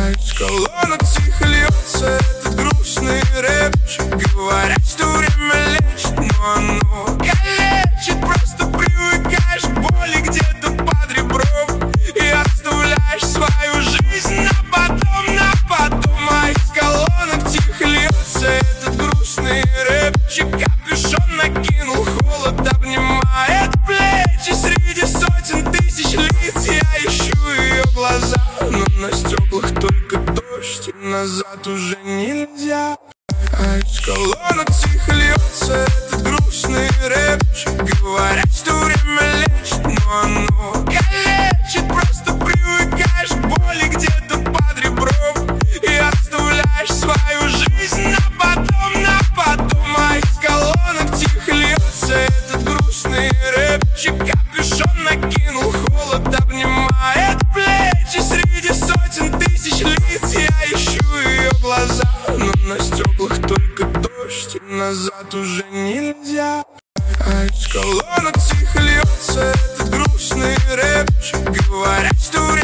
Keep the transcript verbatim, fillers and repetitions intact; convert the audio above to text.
А из колонок тихо льется этот грустный рэпчик. Говорят, что время лечит, но оно калечит. Просто привыкаешь к боли где-то под ребром и оставляешь свою жизнь на потом, на потом. А из колонок тихо льется этот грустный рэпчик. Капюшон накинул, холод обнимает плечи. Среди сотен тысяч лиц я ищу ее глаза, но на стеклах только дождь, и назад уже нельзя. А из колонок тихо льется этот грустный рэпчик. Говорят, что время лечит, но оно калечит. Просто привыкаешь к боли где-то под ребром и оставляешь свою жизнь на потом, на потом. А из колонок тихо льется этот грустный рэпчик. Капюшон накинул, холод обнимает плечи. Среди сотен тысяч лиц я ищу ее глаза, но на стеклах только дождь, и назад уже нельзя. А из колонок тихо льется этот грустный рэпчик. Говорят, что